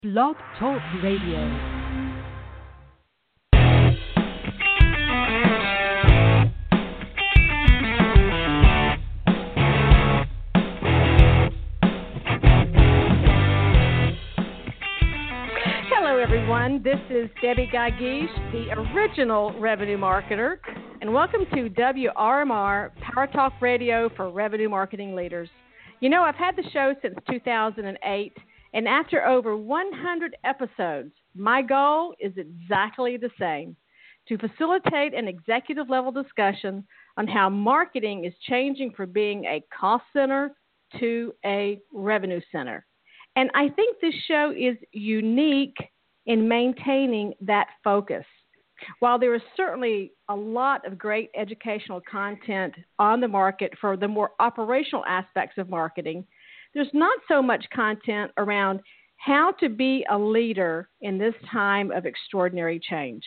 Blog Talk Radio. Hello, everyone. This is Debbie Geigish, the original revenue marketer, and welcome to WRMR Power Talk Radio for Revenue Marketing Leaders. You know, I've had the show since 2008, and after over 100 episodes, my goal is exactly the same: to facilitate an executive-level discussion on how marketing is changing from being a cost center to a revenue center. And I think this show is unique in maintaining that focus. While there is certainly a lot of great educational content on the market for the more operational aspects of marketing, there's not so much content around how to be a leader in this time of extraordinary change.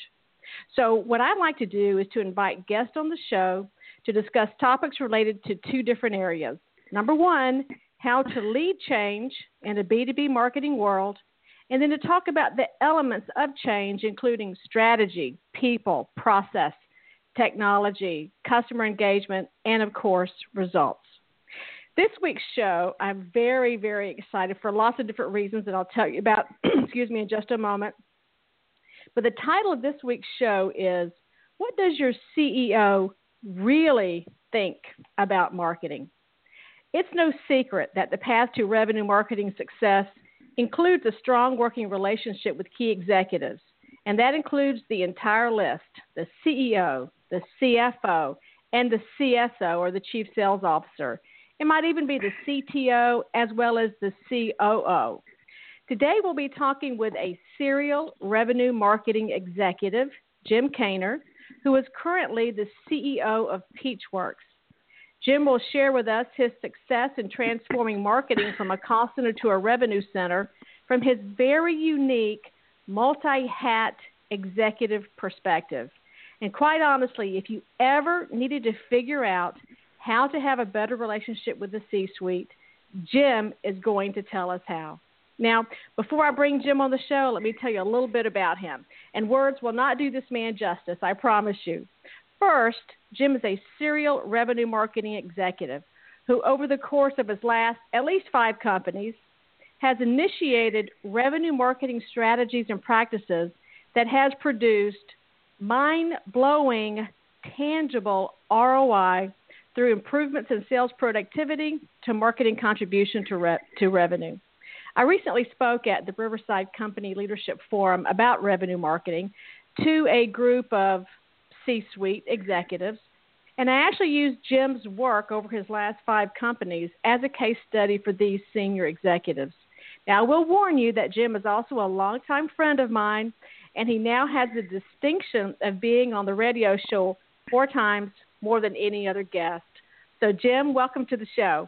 So what I'd like to do is to invite guests on the show to discuss topics related to two different areas. Number one, how to lead change in a B2B marketing world, and then to talk about the elements of change, including strategy, people, process, technology, customer engagement, and, of course, results. This week's show, I'm very, very excited for lots of different reasons that I'll tell you about, in just a moment. But the title of this week's show is, What Does Your CEO Really Think About Marketing? It's no secret that the path to revenue marketing success includes a strong working relationship with key executives, and that includes the entire list: the CEO, the CFO, and the CSO, or the Chief Sales Officer. It might even be the CTO as well as the COO. Today we'll be talking with a serial revenue marketing executive, Jim Kaner, who is currently the CEO of Peachworks. Jim will share with us his success in transforming marketing from a cost center to a revenue center from his very unique multi-hat executive perspective. And quite honestly, if you ever needed to figure out how to have a better relationship with the C-suite, Jim is going to tell us how. Now, before I bring Jim on the show, let me tell you a little bit about him. And words will not do this man justice, I promise you. First, Jim is a serial revenue marketing executive who, over the course of his last at least 5 companies, has initiated revenue marketing strategies and practices that has produced mind-blowing, tangible ROI through improvements in sales productivity to marketing contribution to revenue. I recently spoke at the Riverside Company Leadership Forum about revenue marketing to a group of C-suite executives, and I actually used Jim's work over his last 5 companies as a case study for these senior executives. Now, I will warn you that Jim is also a longtime friend of mine, and he now has the distinction of being on the radio show 4 times more than any other guest. So, Jim, welcome to the show.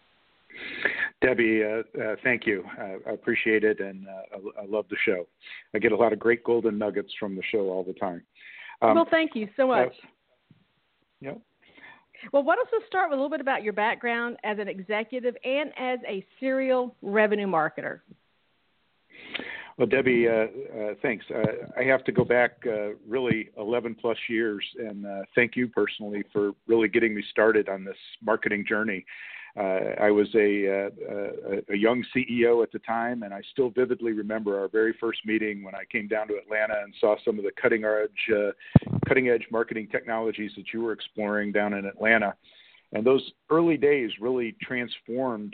Debbie, thank you. I appreciate it, and I love the show. I get a lot of great golden nuggets from the show all the time. Well, thank you so much. Yep. Well, why don't you start with a little bit about your background as an executive and as a serial revenue marketer? Well, Debbie, thanks. I have to go back really 11 plus years, and thank you personally for really getting me started on this marketing journey. I was a young CEO at the time, and I still vividly remember our very first meeting when I came down to Atlanta and saw some of the cutting edge marketing technologies that you were exploring down in Atlanta. And those early days really transformed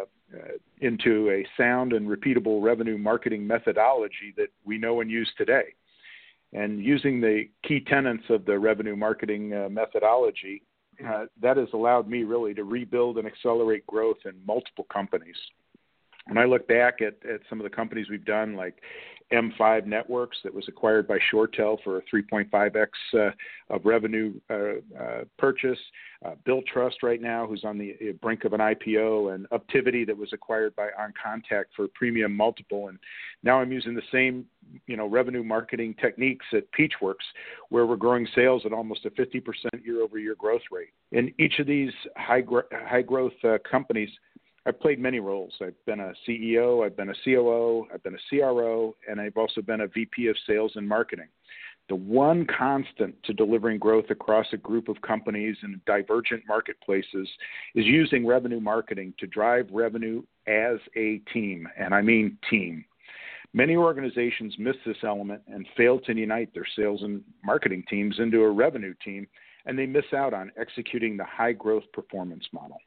into a sound and repeatable revenue marketing methodology that we know and use today. And using the key tenets of the revenue marketing methodology, that has allowed me really to rebuild and accelerate growth in multiple companies. When I look back at some of the companies we've done, like M5 Networks that was acquired by ShoreTel for a 3.5x of revenue purchase, BillTrust right now, who's on the brink of an IPO, and Uptivity that was acquired by OnContact for a premium multiple. And now I'm using the same revenue marketing techniques at Peachworks, where we're growing sales at almost a 50% year-over-year growth rate. In each of these high growth companies, I've played many roles. I've been a CEO, I've been a COO, I've been a CRO, and I've also been a VP of sales and marketing. The one constant to delivering growth across a group of companies in divergent marketplaces is using revenue marketing to drive revenue as a team, and I mean team. Many organizations miss this element and fail to unite their sales and marketing teams into a revenue team, and they miss out on executing the high-growth performance model.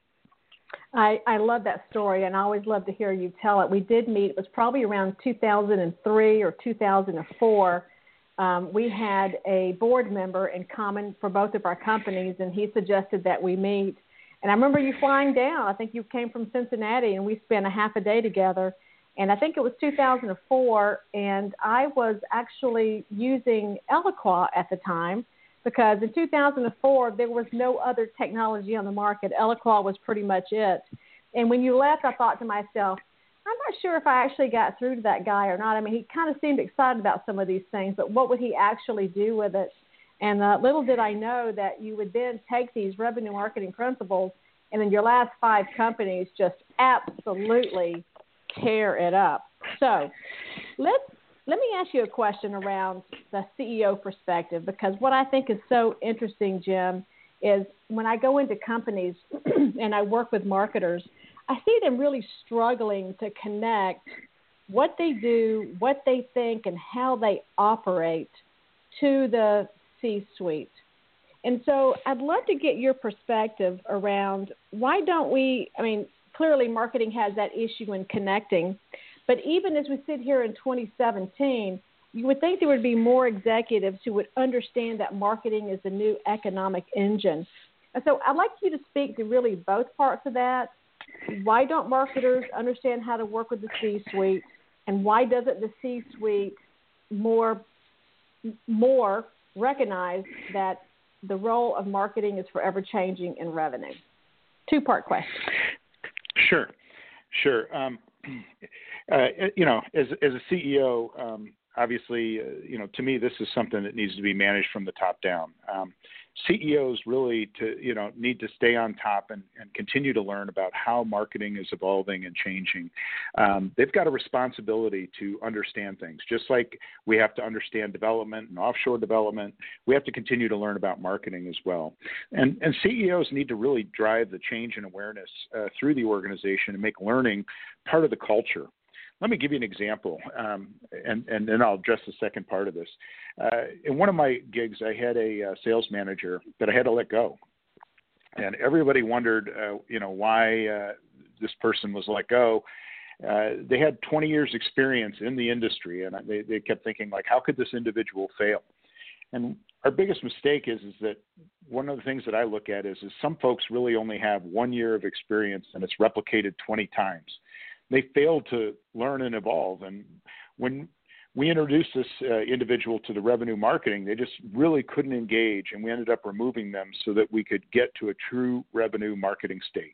I love that story, and I always love to hear you tell it. We did meet, it was probably around 2003 or 2004. We had a board member in common for both of our companies, and he suggested that we meet. And I remember you flying down. I think you came from Cincinnati, and we spent a half a day together. And I think it was 2004, and I was actually using Eloqua at the time because in 2004, there was no other technology on the market. Eloqua was pretty much it. And when you left, I thought to myself, I'm not sure if I actually got through to that guy or not. I mean, he kind of seemed excited about some of these things, but what would he actually do with it? And little did I know that you would then take these revenue marketing principles and in your last 5 companies just absolutely tear it up. So let me ask you a question around the CEO perspective, because what I think is so interesting, Jim, is when I go into companies and I work with marketers, I see them really struggling to connect what they do, what they think, and how they operate to the C-suite. And so I'd love to get your perspective around why don't we, I mean, clearly marketing has that issue in connecting, but even as we sit here in 2017, you would think there would be more executives who would understand that marketing is the new economic engine. And so I'd like you to speak to really both parts of that. Why don't marketers understand how to work with the C-suite, and why doesn't the C-suite more recognize that the role of marketing is forever changing in revenue? 2-part question. Sure. As a CEO, obviously, to me, this is something that needs to be managed from the top down. CEOs really need to stay on top and continue to learn about how marketing is evolving and changing. They've got a responsibility to understand things. Just like we have to understand development and offshore development, we have to continue to learn about marketing as well. And CEOs need to really drive the change and awareness through the organization and make learning part of the culture. Let me give you an example, and then I'll address the second part of this. In one of my gigs, I had a sales manager that I had to let go. And everybody wondered, why this person was let go. They had 20 years experience in the industry, and they kept thinking, like, how could this individual fail? And our biggest mistake is that one of the things that I look at is some folks really only have 1 year of experience, and it's replicated 20 times. They failed to learn and evolve. And when we introduced this individual to the revenue marketing, they just really couldn't engage, and we ended up removing them so that we could get to a true revenue marketing state.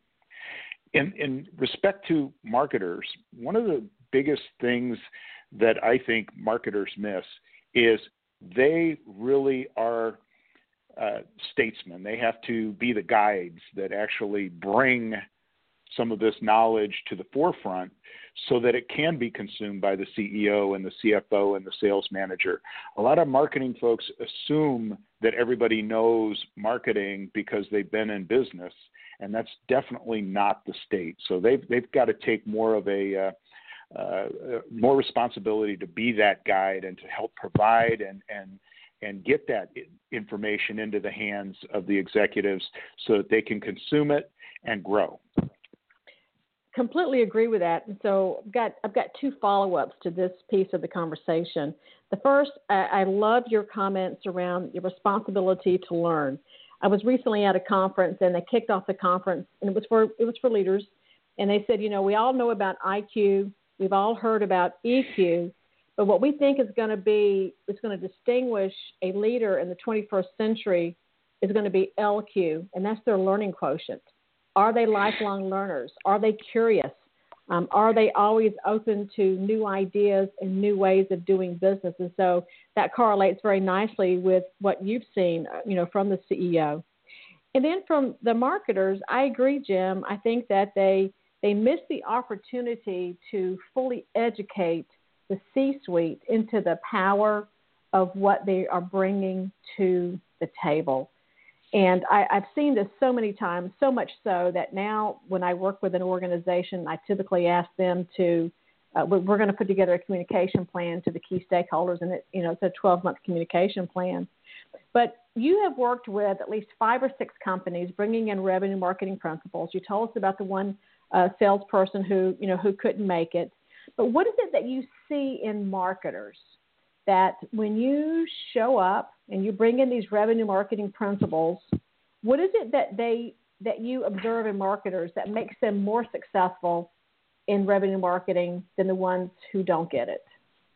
In respect to marketers, one of the biggest things that I think marketers miss is they really are statesmen. They have to be the guides that actually bring some of this knowledge to the forefront so that it can be consumed by the CEO and the CFO and the sales manager. A lot of marketing folks assume that everybody knows marketing because they've been in business, and that's definitely not the state. So they've got to take more of a more responsibility to be that guide and to help provide and get that information into the hands of the executives so that they can consume it and grow. Completely agree with that. And so I've got 2 follow-ups to this piece of the conversation. The first, I love your comments around your responsibility to learn. I was recently at a conference, and they kicked off the conference, and it was for leaders. And they said, we all know about IQ, we've all heard about EQ, but what we think is going to distinguish a leader in the 21st century is going to be LQ, and that's their learning quotient. Are they lifelong learners? Are they curious? Are they always open to new ideas and new ways of doing business? And so that correlates very nicely with what you've seen, from the CEO. And then from the marketers, I agree, Jim. I think that they they miss the opportunity to fully educate the C-suite into the power of what they are bringing to the table. And I've seen this so many times, so much so that now when I work with an organization, I typically ask them to, we're going to put together a communication plan to the key stakeholders, and it's a 12-month communication plan. But you have worked with at least 5 or 6 companies bringing in revenue marketing principles. You told us about the one salesperson who couldn't make it. But what is it that you see in marketers that when you show up and you bring in these revenue marketing principles, what is it that you observe in marketers that makes them more successful in revenue marketing than the ones who don't get it?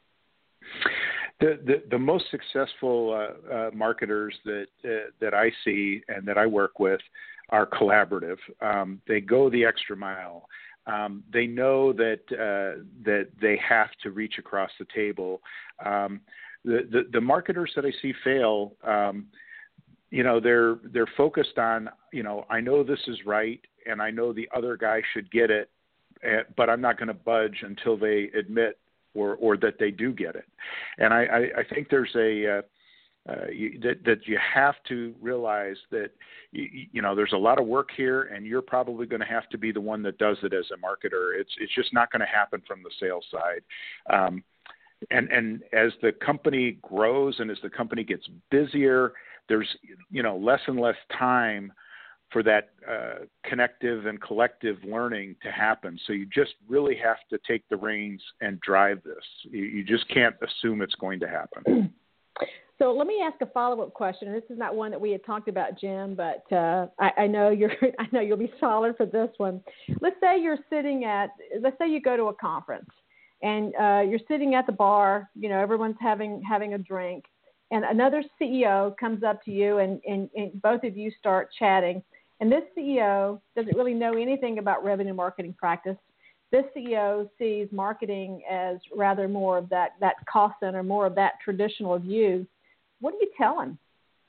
The most successful marketers that I see and that I work with are collaborative. They go the extra mile. They know that they have to reach across the table. The marketers that I see fail, they're focused on, I know this is right, and I know the other guy should get it, but I'm not going to budge until they admit or that they do get it. And I think there's that you have to realize that, there's a lot of work here, and you're probably going to have to be the one that does it as a marketer. It's just not going to happen from the sales side. And as the company grows and as the company gets busier, there's, less and less time for that connective and collective learning to happen. So you just really have to take the reins and drive this. You just can't assume it's going to happen. So let me ask a follow-up question. This is not one that we had talked about, Jim, but I know you'll be solid for this one. Let's say you go to a conference and you're sitting at the bar, everyone's having a drink, and another CEO comes up to you and both of you start chatting. And this CEO doesn't really know anything about revenue marketing practice. This CEO sees marketing as rather more of that cost center, more of that traditional view. What do you tell him?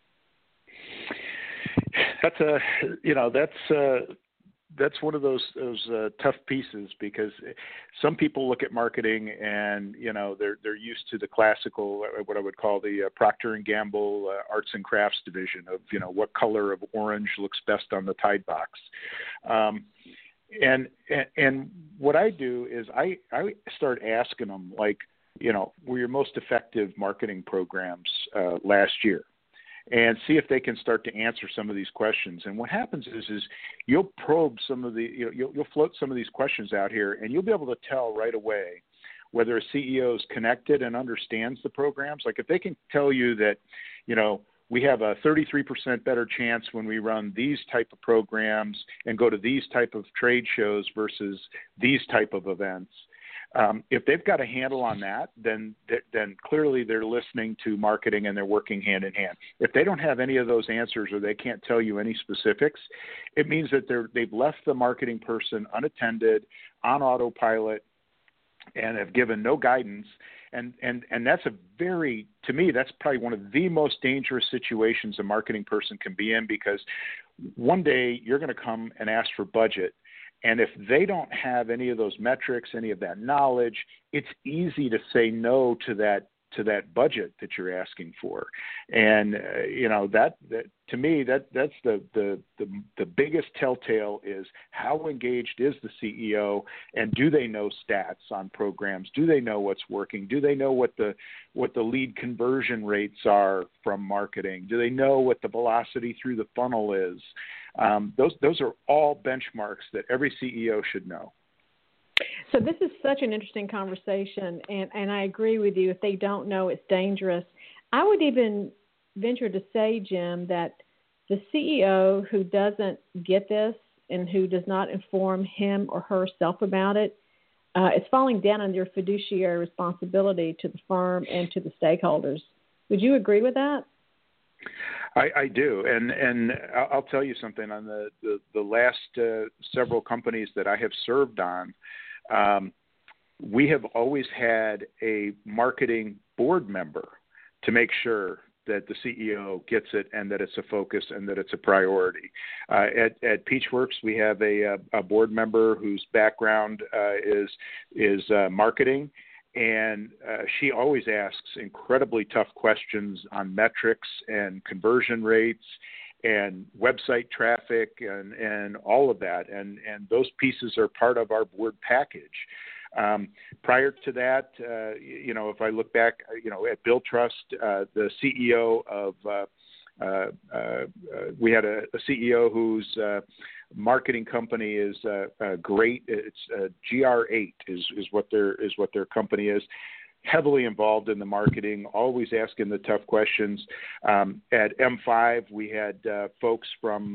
That's one of those tough pieces, because some people look at marketing and they're used to the classical, what I would call the Procter and Gamble arts and crafts division of what color of orange looks best on the Tide box, and what I do is I start asking them, like, were your most effective marketing programs last year? And see if they can start to answer some of these questions. And what happens is you'll probe some of you'll float some of these questions out here, and you'll be able to tell right away whether a CEO is connected and understands the programs. Like if they can tell you that, we have a 33% better chance when we run these type of programs and go to these type of trade shows versus these type of events. If they've got a handle on that, then clearly they're listening to marketing and they're working hand in hand. If they don't have any of those answers or they can't tell you any specifics, it means that they've left the marketing person unattended, on autopilot, and have given no guidance. And that's to me, that's probably one of the most dangerous situations a marketing person can be in, because one day you're going to come and ask for budget. And if they don't have any of those metrics, any of that knowledge, it's easy to say no to that budget that you're asking for. And that to me, that's the biggest telltale is how engaged is the CEO, and do they know stats on programs? Do they know what's working? Do they know what the lead conversion rates are from marketing? Do they know what the velocity through the funnel is? Those are all benchmarks that every CEO should know. So this is such an interesting conversation, and I agree with you. If they don't know, it's dangerous. I would even venture to say, Jim, that the CEO who doesn't get this and who does not inform him or herself about it is falling down on their fiduciary responsibility to the firm and to the stakeholders. Would you agree with that? I do, and I'll tell you something. On the last several companies that I have served on, we have always had a marketing board member to make sure that the CEO gets it and that it's a focus and that it's a priority. At Peachworks, we have a board member whose background is marketing, and she always asks incredibly tough questions on metrics and conversion rates and website traffic and all of that. And those pieces are part of our board package. Prior to that, if I look back, at Billtrust, the CEO of, we had a CEO whose marketing company is great. It's GR8 is what their company is. Heavily involved in the marketing, always asking the tough questions. At M5, we had folks from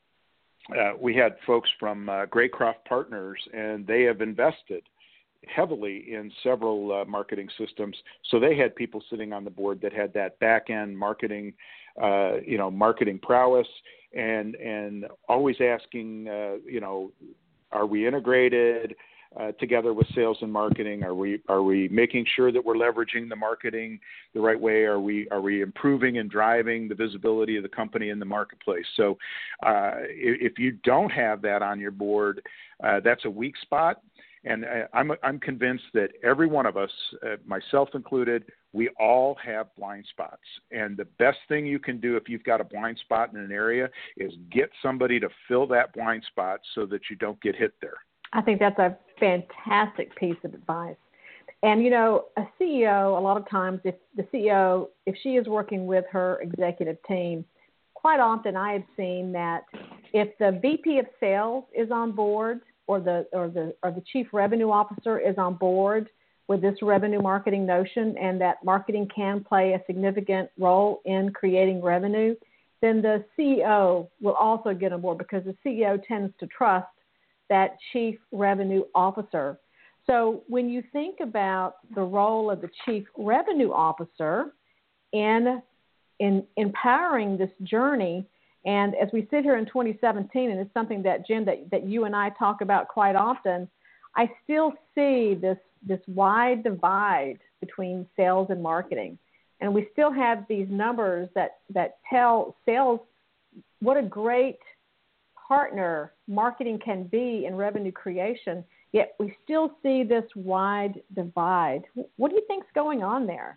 Graycroft Partners, and they have invested heavily in several marketing systems. So they had people sitting on the board that had that back end marketing, marketing prowess, and always asking, are we integrated together with sales and marketing? Are we making sure that we're leveraging the marketing the right way? Are we improving and driving the visibility of the company in the marketplace? So if you don't have that on your board, that's a weak spot. And I'm convinced that every one of us, myself included, we all have blind spots. And the best thing you can do if you've got a blind spot in an area is get somebody to fill that blind spot so that you don't get hit there. I think that's a fantastic piece of advice. And, a CEO, a lot of times, if the CEO, if she is working with her executive team, quite often I have seen that if the VP of sales is on board or the chief revenue officer is on board with this revenue marketing notion and that marketing can play a significant role in creating revenue, then the CEO will also get on board because the CEO tends to trust that chief revenue officer. So when you think about the role of the chief revenue officer in empowering this journey, and as we sit here in 2017, and it's something that, Jim, that you and I talk about quite often, I still see this wide divide between sales and marketing. And we still have these numbers that tell sales what a great partner marketing can be in revenue creation, yet we still see this wide divide. What do you think's going on there?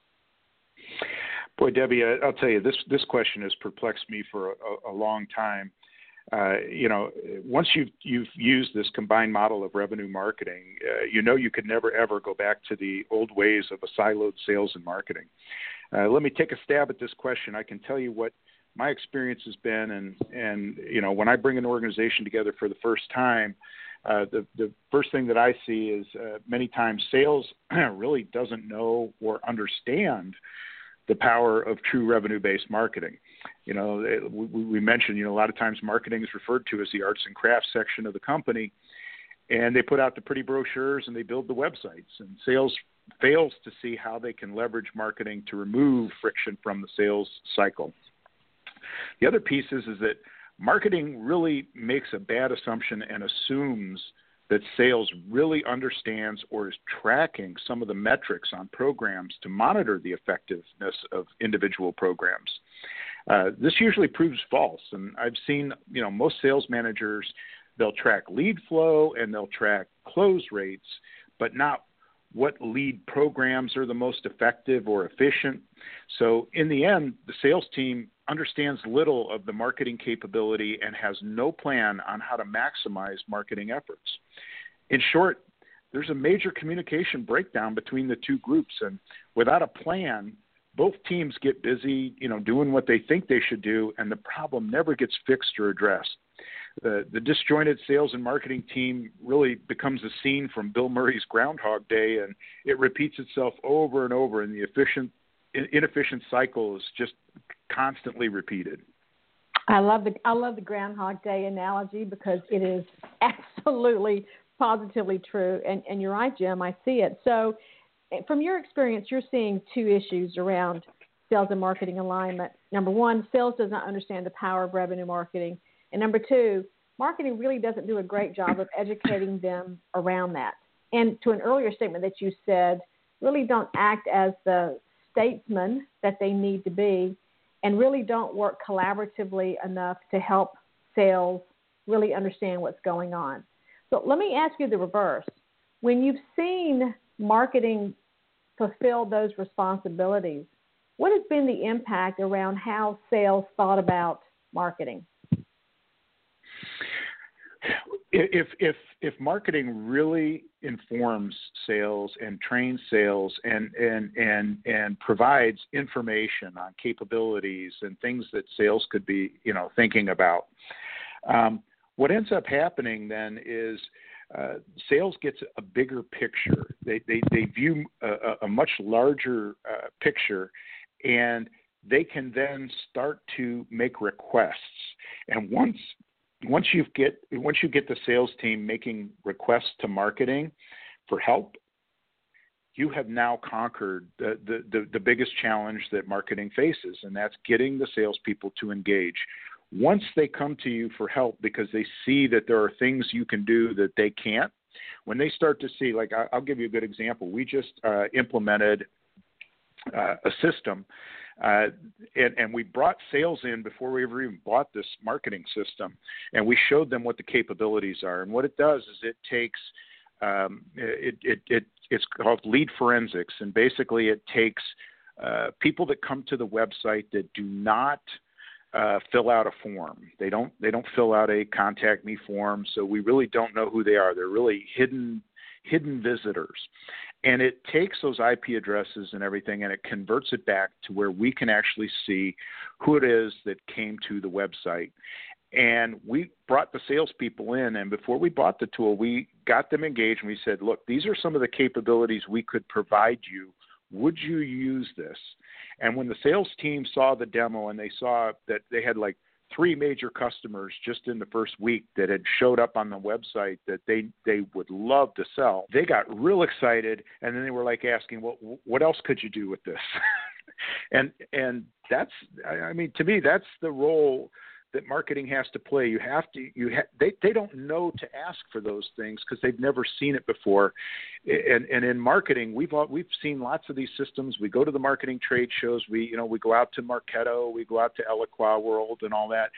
Boy, Debbie, I'll tell you, this question has perplexed me for a long time. Once you've used this combined model of revenue marketing, you could never, ever go back to the old ways of a siloed sales and marketing. Let me take a stab at this question. I can tell you what my experience has been, and when I bring an organization together for the first time, the first thing that I see is many times sales really doesn't know or understand the power of true revenue-based marketing. We mentioned, a lot of times marketing is referred to as the arts and crafts section of the company, and they put out the pretty brochures and they build the websites, and sales fails to see how they can leverage marketing to remove friction from the sales cycle. The other piece is that marketing really makes a bad assumption and assumes that sales really understands or is tracking some of the metrics on programs to monitor the effectiveness of individual programs. This usually proves false, and I've seen, most sales managers, they'll track lead flow and they'll track close rates, but not what lead programs are the most effective or efficient. So in the end, the sales team understands little of the marketing capability and has no plan on how to maximize marketing efforts. In short, there's a major communication breakdown between the two groups, and without a plan, both teams get busy, doing what they think they should do, and the problem never gets fixed or addressed. The disjointed sales and marketing team really becomes a scene from Bill Murray's Groundhog Day, and it repeats itself over and over, and the inefficient cycle is just constantly repeated. I love the Groundhog Day analogy because it is absolutely, positively true. And you're right, Jim, I see it. So from your experience, you're seeing two issues around sales and marketing alignment. Number one, sales does not understand the power of revenue marketing. And number two, marketing really doesn't do a great job of educating them around that. And to an earlier statement that you said, really don't act as the statesmen that they need to be and really don't work collaboratively enough to help sales really understand what's going on. So let me ask you the reverse. When you've seen marketing fulfill those responsibilities, what has been the impact around how sales thought about marketing? If marketing really informs sales and trains sales and provides information on capabilities and things that sales could be, thinking about, what ends up happening then is sales gets a bigger picture. They view a much larger picture, and they can then start to make requests. And once you get the sales team making requests to marketing for help, you have now conquered the biggest challenge that marketing faces, and that's getting the salespeople to engage. Once they come to you for help because they see that there are things you can do that they can't, when they start to see, like I'll give you a good example. We just implemented a system, and we brought sales in before we ever even bought this marketing system, and we showed them what the capabilities are. And what it does is it takes it's called lead forensics, and basically it takes people that come to the website that do not fill out a form. They don't fill out a contact me form, so we really don't know who they are. They're really hidden visitors. And it takes those IP addresses and everything, and it converts it back to where we can actually see who it is that came to the website. And we brought the salespeople in, and before we bought the tool, we got them engaged, and we said, look, these are some of the capabilities we could provide you. Would you use this? And when the sales team saw the demo and they saw that they had like 3 major customers just in the first week that had showed up on the website that they would love to sell, they got real excited, and then they were like asking, well, what else could you do with this? and that's, I mean, to me, that's the role that marketing has to play. They don't know to ask for those things because they've never seen it before. And in marketing, we've seen lots of these systems. We go to the marketing trade shows. We go out to Marketo, we go out to Eloqua World and all that.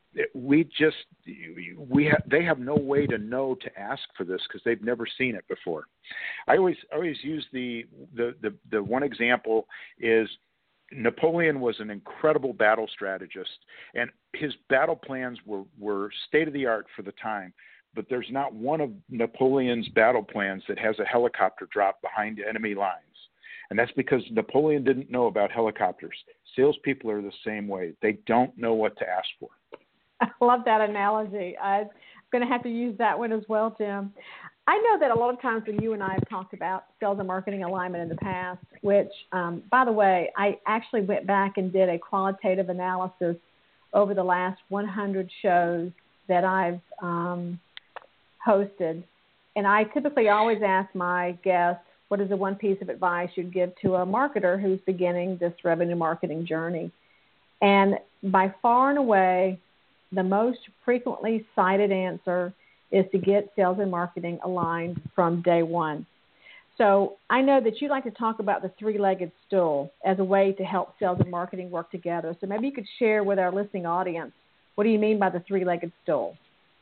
They have no way to know to ask for this because they've never seen it before. I always use the one example is Napoleon was an incredible battle strategist, and his battle plans were state-of-the-art for the time, but there's not one of Napoleon's battle plans that has a helicopter drop behind enemy lines. And that's because Napoleon didn't know about helicopters. Salespeople are the same way. They don't know what to ask for. I love that analogy. I'm going to have to use that one as well, Jim. I know that a lot of times when you and I have talked about sales and marketing alignment in the past, which, by the way, I actually went back and did a qualitative analysis over the last 100 shows that I've hosted. And I typically always ask my guests, what is the one piece of advice you'd give to a marketer who's beginning this revenue marketing journey? And by far and away, the most frequently cited answer is to get sales and marketing aligned from day one. So I know that you like to talk about the 3-legged stool as a way to help sales and marketing work together. So maybe you could share with our listening audience, what do you mean by the 3-legged stool?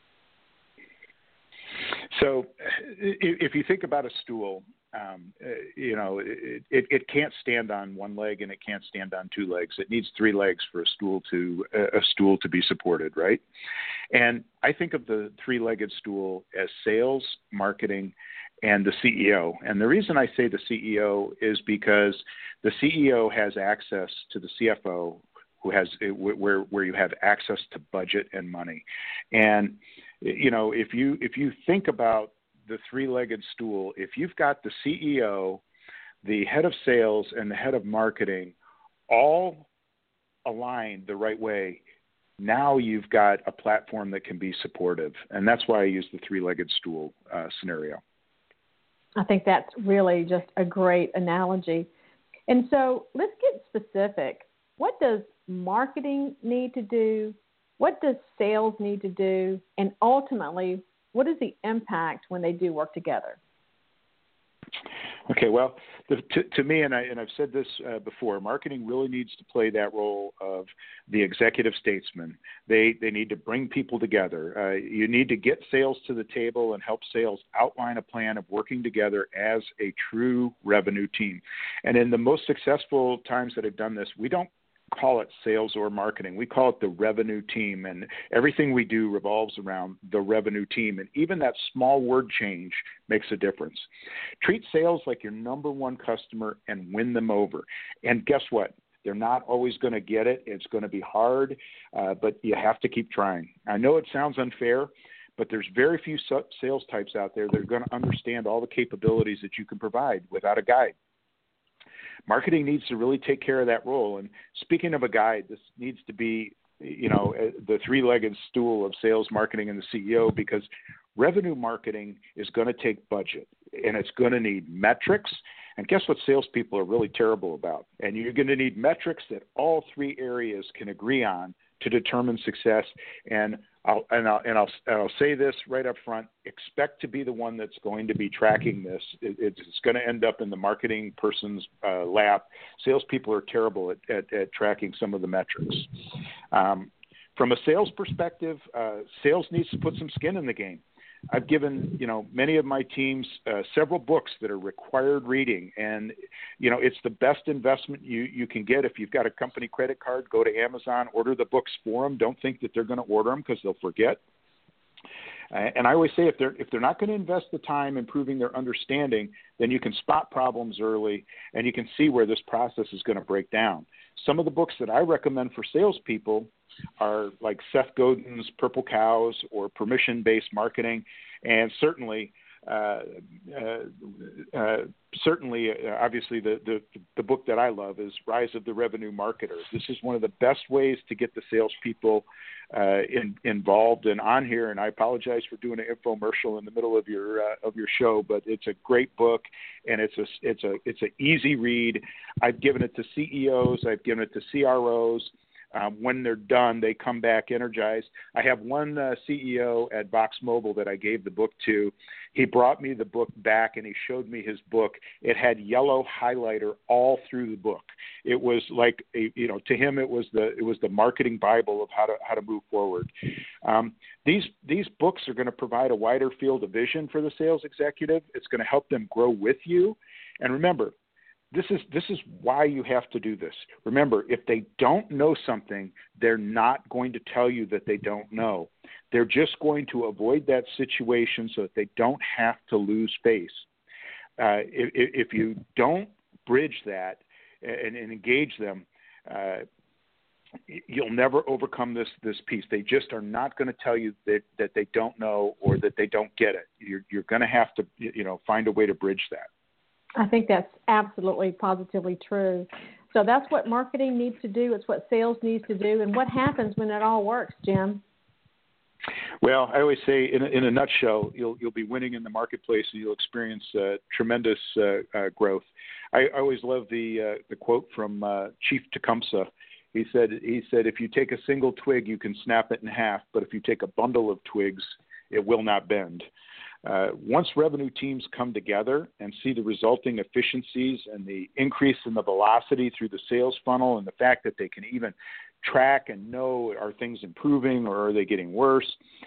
So if you think about a stool, it can't stand on one leg and it can't stand on 2 legs. It needs 3 legs for a stool to be supported, right? And I think of the 3-legged stool as sales, marketing, and the CEO. And the reason I say the CEO is because the CEO has access to the CFO, where you have access to budget and money. And if you think about the 3-legged stool, if you've got the CEO, the head of sales, and the head of marketing all aligned the right way, now you've got a platform that can be supportive. And that's why I use the 3-legged stool scenario. I think that's really just a great analogy. And so let's get specific. What does marketing need to do? What does sales need to do? And ultimately, what is the impact when they do work together? Okay, well, to me, and I've said this before, marketing really needs to play that role of the executive statesman. They need to bring people together. You need to get sales to the table and help sales outline a plan of working together as a true revenue team. And in the most successful times that I've done this, we don't call it sales or marketing. We call it the revenue team, and everything we do revolves around the revenue team. And even that small word change makes a difference. Treat sales like your number one customer and win them over. And guess what? They're not always going to get it. It's going to be hard, but you have to keep trying. I know it sounds unfair, but there's very few sales types out there that are going to understand all the capabilities that you can provide without a guide. Marketing needs to really take care of that role. And speaking of a guide, this needs to be, the three-legged stool of sales, marketing, and the CEO, because revenue marketing is going to take budget, and it's going to need metrics. And guess what salespeople are really terrible about? And you're going to need metrics that all three areas can agree on to determine success. And I'll say this right up front: expect to be the one that's going to be tracking this. It's going to end up in the marketing person's lap. Salespeople are terrible at tracking some of the metrics. From a sales perspective, sales needs to put some skin in the game. I've given, many of my teams several books that are required reading, and, it's the best investment you can get. If you've got a company credit card, go to Amazon, order the books for them. Don't think that they're going to order them because they'll forget. And I always say if they're not going to invest the time improving their understanding, then you can spot problems early and you can see where this process is going to break down. Some of the books that I recommend for salespeople are like Seth Godin's Purple Cows or Permission-Based Marketing, and certainly, obviously, the book that I love is Rise of the Revenue Marketer. This is one of the best ways to get the salespeople involved and on here. And I apologize for doing an infomercial in the middle of your show, but it's a great book, and it's an easy read. I've given it to CEOs. I've given it to CROs. When they're done, they come back energized. I have one CEO at Vox Mobile that I gave the book to. He brought me the book back and he showed me his book. It had yellow highlighter all through the book. It was like to him it was the marketing Bible of how to move forward. These books are going to provide a wider field of vision for the sales executive. It's going to help them grow with you. And remember, this is why you have to do this. Remember, if they don't know something, they're not going to tell you that they don't know. They're just going to avoid that situation so that they don't have to lose face. If you don't bridge that and engage them, you'll never overcome this piece. They just are not going to tell you that they don't know or that they don't get it. You're going to have to find a way to bridge that. I think that's absolutely, positively true. So that's what marketing needs to do. It's what sales needs to do. And what happens when it all works, Jim? Well, I always say, in a nutshell, you'll be winning in the marketplace, and you'll experience tremendous growth. I always love the quote from Chief Tecumseh. He said, if you take a single twig, you can snap it in half, but if you take a bundle of twigs, it will not bend. Once revenue teams come together and see the resulting efficiencies and the increase in the velocity through the sales funnel, and the fact that they can even track and know, are things improving or are they getting worse,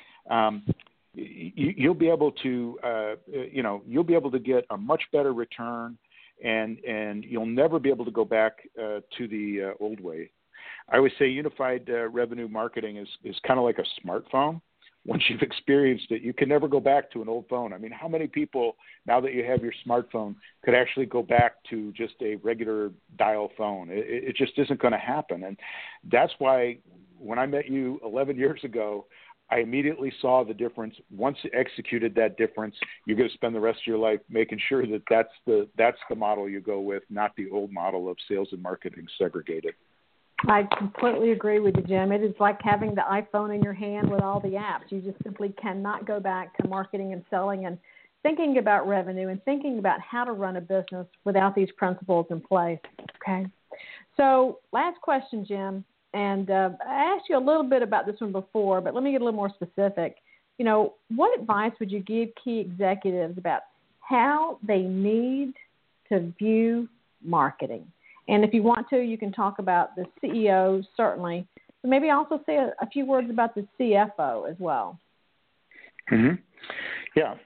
you'll be able to get a much better return, and you'll never be able to go back to the old way. I always say unified revenue marketing is kind of like a smartphone. Once you've experienced it, you can never go back to an old phone. I mean, how many people, now that you have your smartphone, could actually go back to just a regular dial phone? It just isn't going to happen. And that's why when I met you 11 years ago, I immediately saw the difference. Once you executed that difference, you're going to spend the rest of your life making sure that that's the model you go with, not the old model of sales and marketing segregated. I completely agree with you, Jim. It is like having the iPhone in your hand with all the apps. You just simply cannot go back to marketing and selling and thinking about revenue and thinking about how to run a business without these principles in place. Okay. So last question, Jim. And I asked you a little bit about this one before, but let me get a little more specific. What advice would you give key executives about how they need to view marketing. And if you want to, you can talk about the CEO, certainly, but maybe also say a few words about the CFO as well. Mm-hmm. Yeah.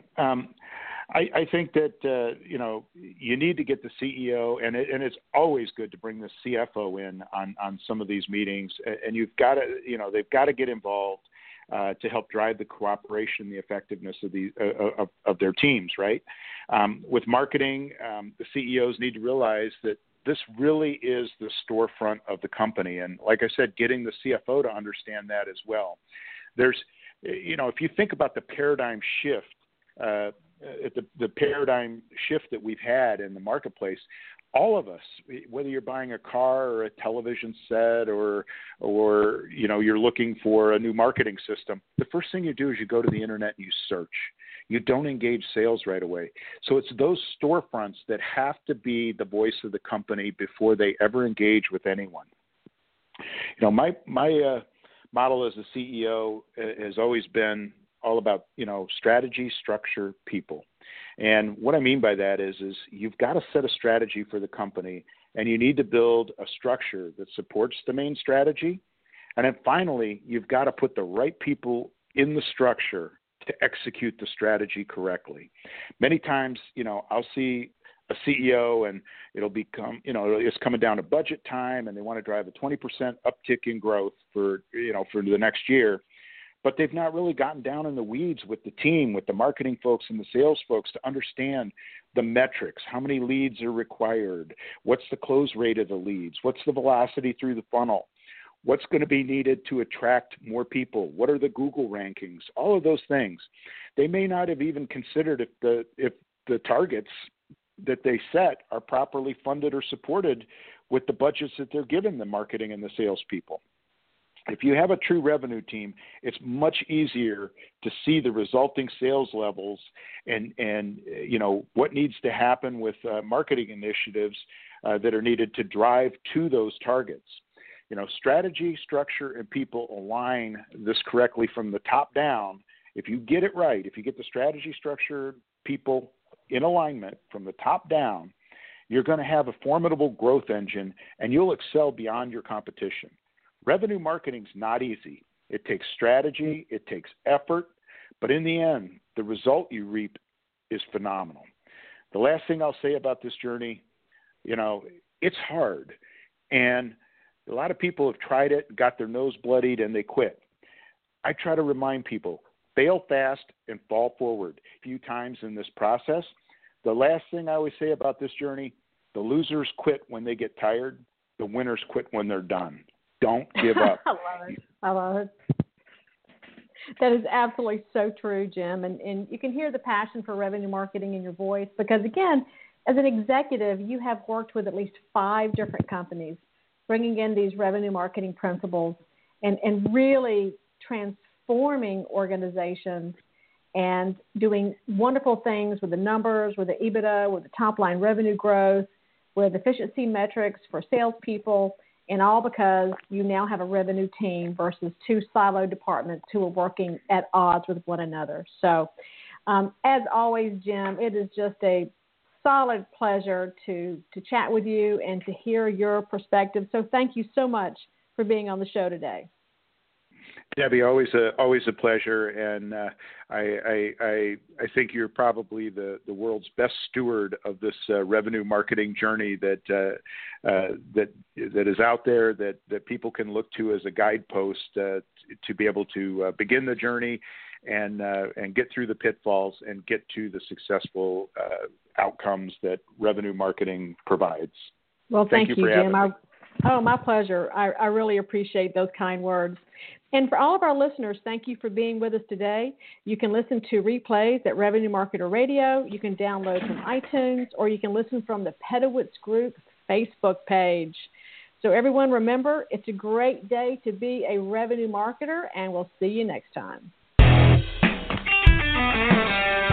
I think that, you need to get the CEO, and it's always good to bring the CFO in on some of these meetings, and you've got to, they've got to get involved to help drive the cooperation, the effectiveness of their teams, right? With marketing, the CEOs need to realize that this really is the storefront of the company. And like I said, getting the CFO to understand that as well. There's, if you think about the paradigm shift, the paradigm shift that we've had in the marketplace, all of us, whether you're buying a car or a television set or you're looking for a new marketing system, the first thing you do is you go to the internet and you search. You don't engage sales right away. So it's those storefronts that have to be the voice of the company before they ever engage with anyone. My model as a CEO has always been all about, strategy, structure, people. And what I mean by that is you've got to set a strategy for the company, and you need to build a structure that supports the main strategy. And then finally, you've got to put the right people in the structure to execute the strategy correctly. Many times, I'll see a CEO and it'll become, it's coming down to budget time and they want to drive a 20% uptick in growth for the next year. But they've not really gotten down in the weeds with the team, with the marketing folks and the sales folks to understand the metrics, how many leads are required, what's the close rate of the leads, what's the velocity through the funnel, what's going to be needed to attract more people, what are the Google rankings, all of those things. They may not have even considered if the targets that they set are properly funded or supported with the budgets that they're given the marketing and the salespeople. If you have a true revenue team, it's much easier to see the resulting sales levels and what needs to happen with marketing initiatives that are needed to drive to those targets. Strategy, structure, and people align this correctly from the top down. If you get it right, if you get the strategy, structure, people in alignment from the top down, you're going to have a formidable growth engine and you'll excel beyond your competition. Revenue marketing is not easy. It takes strategy, it takes effort, but in the end, the result you reap is phenomenal. The last thing I'll say about this journey, it's hard. And a lot of people have tried it, got their nose bloodied, and they quit. I try to remind people, fail fast and fall forward a few times in this process. The last thing I always say about this journey, the losers quit when they get tired. The winners quit when they're done. Don't give up. I love it. That is absolutely so true, Jim. And you can hear the passion for revenue marketing in your voice because, again, as an executive, you have worked with at least 5 different companies, bringing in these revenue marketing principles and really transforming organizations and doing wonderful things with the numbers, with the EBITDA, with the top-line revenue growth, with efficiency metrics for salespeople, and all because you now have a revenue team versus 2 siloed departments who are working at odds with one another. So, as always, Jim, it is just a solid pleasure to chat with you and to hear your perspective. So thank you so much for being on the show today. Debbie, always a pleasure, and I think you're probably the world's best steward of this revenue marketing journey that is out there that people can look to as a guidepost to be able to begin the journey and get through the pitfalls and get to the successful outcomes that revenue marketing provides. Well, thank you, Jim. Oh, my pleasure. I really appreciate those kind words. And for all of our listeners, thank you for being with us today. You can listen to replays at Revenue Marketer Radio. You can download from iTunes, or you can listen from the Pedowitz Group Facebook page. So everyone, remember, it's a great day to be a revenue marketer, and we'll see you next time.